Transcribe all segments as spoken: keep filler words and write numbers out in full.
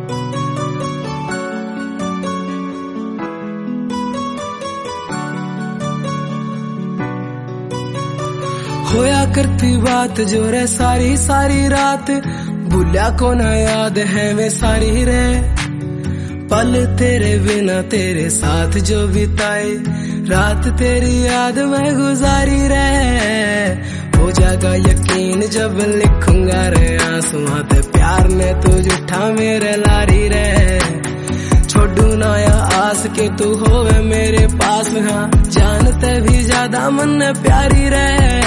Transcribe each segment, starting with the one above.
होया करती बात जो रे सारी सारी रात, भूलिया को ना याद है वे सारी रे पल तेरे बिना तेरे साथ जो बिताए, रात तेरी याद में गुजारी रे। हो जाएगा यकीन जब लिखूंगा रे आंसुओं ते प्यार ने तू झूठा मेरे लारी रे। छोड़ू ना या आस के तू होवे मेरे पास, हाँ जानते भी ज्यादा मन प्यारी रे।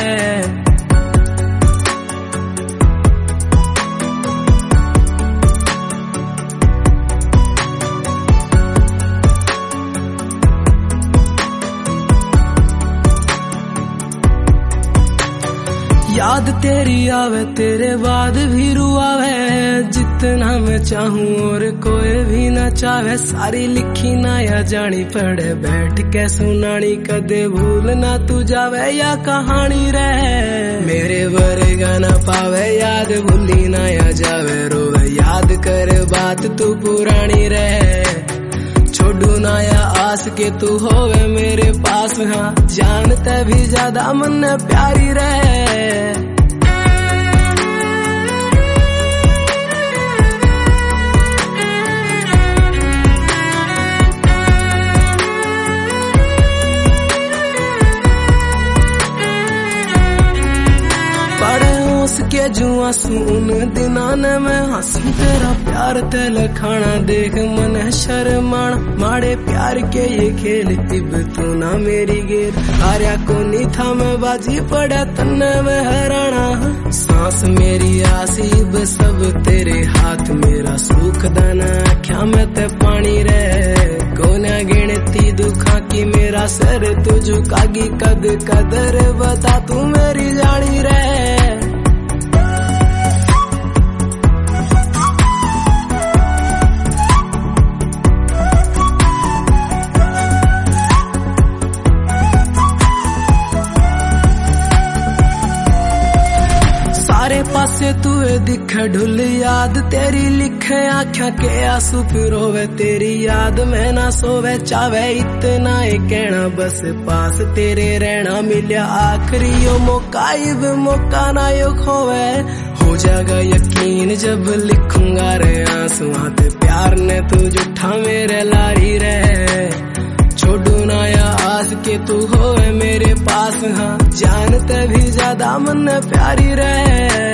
याद तेरी आवे तेरे बाद भी रुआवे, जितना मैं चाहूं और कोई भी ना चाहे। सारी लिखी ना या जानी पड़े बैठ के सुनानी, कदे भूल ना तू जावे या कहानी रहे। मेरे वर्गा ना पावे याद भूली ना या जावे, रोवे याद कर बात तू पुरानी रहे। छोड़ू ना या आस के तू होवे मेरे पास, हाँ जानते भी ज्यादा मन प्यारी रहे। के जुआ सुन दिना ने मैं हंसी तेरा प्यार तेल खाना देख मन शर्माना। माड़े प्यार के ये खेल तिब तू ना मेरी गेर, हारिया को नहीं था मैं बाजी पड़ा तन्ने में हराना। सांस मेरी आसीब सब तेरे हाथ, मेरा सुख दाना क्या मैं ते पानी रहे। कोना गिनती दुखा की मेरा सर तू झुकागी, कद कदर बता तू मेरी जानी रहे। सारे पासे तू दिख ढुल याद तेरी लिखे, आख्या के आंसू पिरोवे तेरी याद में ना सोवे। चावे इतना ही कहना बस पास तेरे रहना, मिलिया आखिरी यो मौका इब मौका ना यो खोवे। हो जाएगा यकीन जब लिखूंगा रे आंसुओं ते प्यार ने तू झूठा मेरे लारी रहे। छोड़ू ना या आस के तू होवे मेरे पास, हाँ जानते भी ज्यादा मन प्यारी रहे।